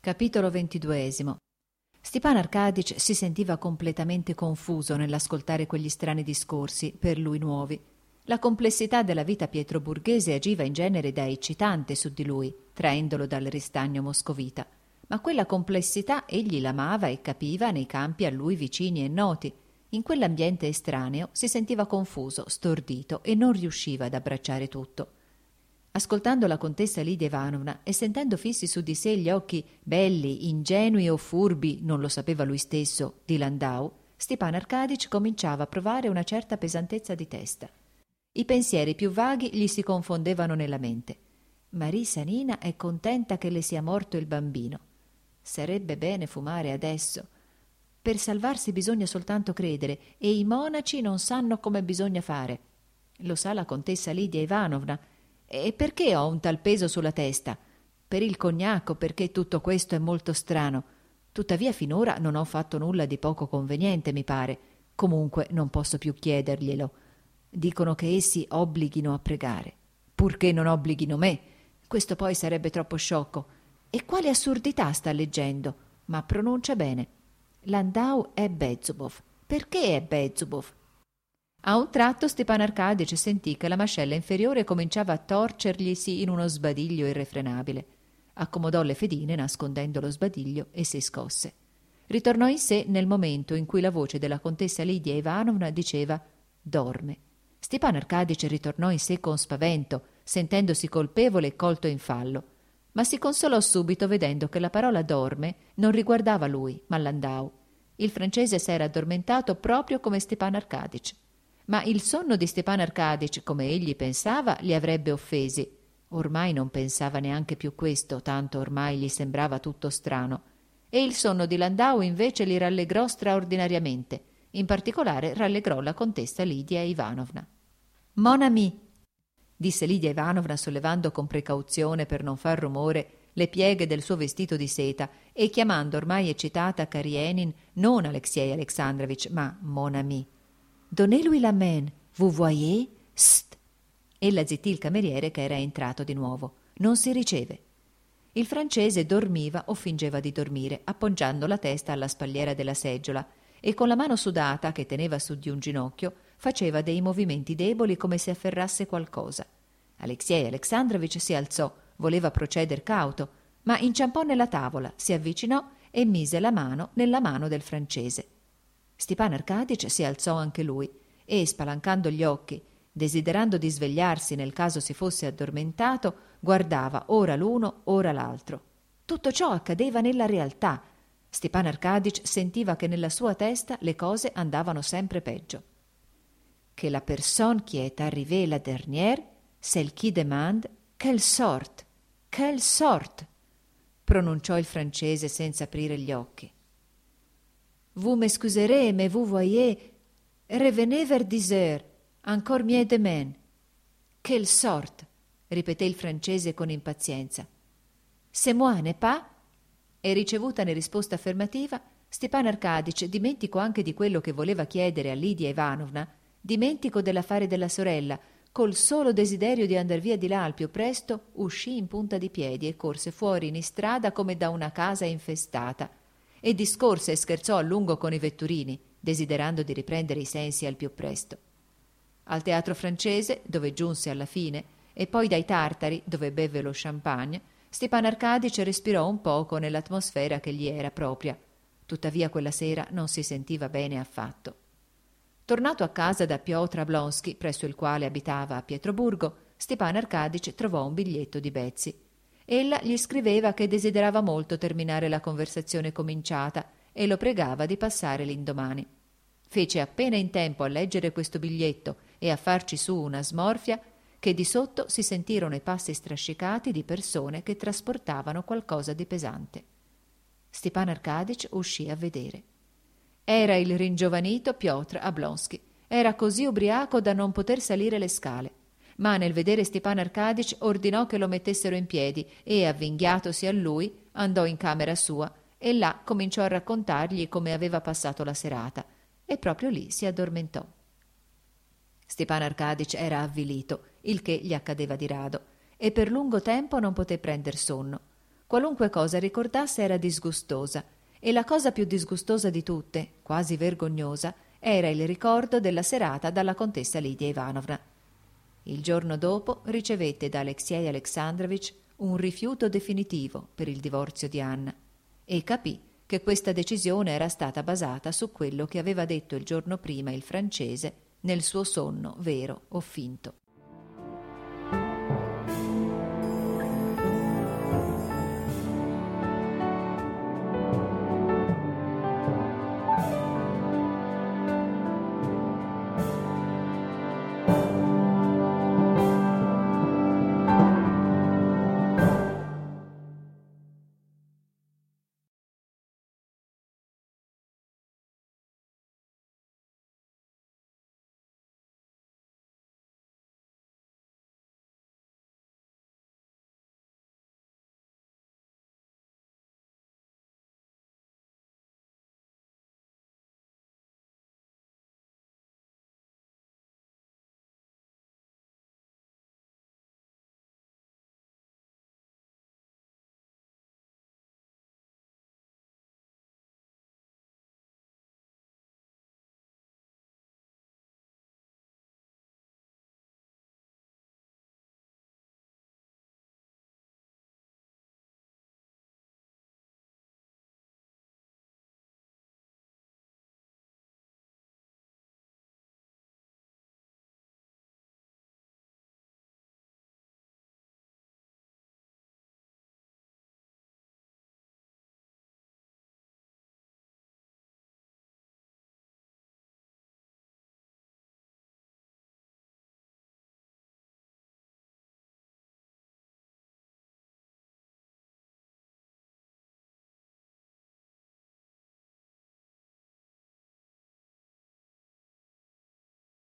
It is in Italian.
Capitolo 22. Stepan Arcadic si sentiva completamente confuso nell'ascoltare quegli strani discorsi, per lui nuovi. La complessità della vita pietroburghese agiva in genere da eccitante su di lui, traendolo dal ristagno moscovita. Ma quella complessità egli l'amava e capiva nei campi a lui vicini e noti. In quell'ambiente estraneo si sentiva confuso, stordito e non riusciva ad abbracciare tutto. Ascoltando la contessa Lidia Ivanovna e sentendo fissi su di sé gli occhi belli, ingenui o furbi, non lo sapeva lui stesso, di Landau, Stepan Arcadic cominciava a provare una certa pesantezza di testa. I pensieri più vaghi gli si confondevano nella mente. Marisa Nina è contenta che le sia morto il bambino. Sarebbe bene fumare adesso. Per salvarsi bisogna soltanto credere e i monaci non sanno come bisogna fare. Lo sa la contessa Lidia Ivanovna. E perché ho un tal peso sulla testa? Per il cognac o perché tutto questo è molto strano? Tuttavia finora non ho fatto nulla di poco conveniente, mi pare. Comunque non posso più chiederglielo. Dicono che essi obblighino a pregare. Purché non obblighino me. Questo poi sarebbe troppo sciocco. E quale assurdità sta leggendo? Ma pronuncia bene. Landau è Bezzubov. Perché è Bezzubov? A un tratto Stepan Arcadic sentì che la mascella inferiore cominciava a torcerglisi in uno sbadiglio irrefrenabile. Accomodò le fedine nascondendo lo sbadiglio e si scosse. Ritornò in sé nel momento in cui la voce della contessa Lidia Ivanovna diceva «Dorme». Stepan Arcadic ritornò in sé con spavento, sentendosi colpevole e colto in fallo, ma si consolò subito vedendo che la parola «dorme» non riguardava lui, ma Landau. Il francese s'era addormentato proprio come Stepan Arcadic. Ma il sonno di Stepan Arcadic, come egli pensava, li avrebbe offesi. Ormai non pensava neanche più questo, tanto ormai gli sembrava tutto strano. E il sonno di Landau invece li rallegrò straordinariamente. In particolare rallegrò la contessa Lidia Ivanovna. «Mon ami», disse Lidia Ivanovna sollevando con precauzione per non far rumore le pieghe del suo vestito di seta e chiamando ormai eccitata Karienin non Alexei Alexandrovich, ma «Mon ami». «Donnez-lui la main, vous voyez? St!» Ella zittì il cameriere che era entrato di nuovo. «Non si riceve». Il francese dormiva o fingeva di dormire, appoggiando la testa alla spalliera della seggiola e con la mano sudata che teneva su di un ginocchio faceva dei movimenti deboli come se afferrasse qualcosa. Alexei Alexandrovich si alzò, voleva proceder cauto, ma inciampò nella tavola, si avvicinò e mise la mano nella mano del francese. Stepan Arcadic si alzò anche lui e, spalancando gli occhi, desiderando di svegliarsi nel caso si fosse addormentato, guardava ora l'uno, ora l'altro. Tutto ciò accadeva nella realtà. Stepan Arcadic sentiva che nella sua testa le cose andavano sempre peggio. «Que la personne qui est arrivée la dernière, celle qui demande quelle sorte, quelle sorte», pronunciò il francese senza aprire gli occhi. «Vous m'excuserez, mais vous voyez, revenez vers 10 heures, encore mieux demain». «Quelle sorte», ripeté il francese con impazienza. «C'est moi, n'est pas?» E ricevutane risposta affermativa, Stepan Arcadic, dimentico anche di quello che voleva chiedere a Lidia Ivanovna, dimentico dell'affare della sorella, col solo desiderio di andar via di là al più presto, uscì in punta di piedi e corse fuori in istrada come da una casa infestata. E discorse e scherzò a lungo con i vetturini, desiderando di riprendere i sensi al più presto. Al teatro francese, dove giunse alla fine, e poi dai tartari, dove beve lo champagne, Stepan Arcadic respirò un poco nell'atmosfera che gli era propria. Tuttavia quella sera non si sentiva bene affatto. Tornato a casa da Piotr Oblonsky, presso il quale abitava a Pietroburgo, Stepan Arcadic trovò un biglietto di Betsy. Ella gli scriveva che desiderava molto terminare la conversazione cominciata e lo pregava di passare l'indomani. Fece appena in tempo a leggere questo biglietto e a farci su una smorfia che di sotto si sentirono i passi strascicati di persone che trasportavano qualcosa di pesante. Stepan Arcadic uscì a vedere. Era il ringiovanito Piotr Oblonsky. Era così ubriaco da non poter salire le scale. Ma nel vedere Stepan Arcadic ordinò che lo mettessero in piedi e, avvinghiatosi a lui, andò in camera sua e là cominciò a raccontargli come aveva passato la serata e proprio lì si addormentò. Stepan Arcadic era avvilito, il che gli accadeva di rado, e per lungo tempo non poté prender sonno. Qualunque cosa ricordasse era disgustosa, e la cosa più disgustosa di tutte, quasi vergognosa, era il ricordo della serata dalla contessa Lidia Ivanovna. Il giorno dopo ricevette da Aleksej Aleksandrovich un rifiuto definitivo per il divorzio di Anna e capì che questa decisione era stata basata su quello che aveva detto il giorno prima il francese nel suo sonno vero o finto.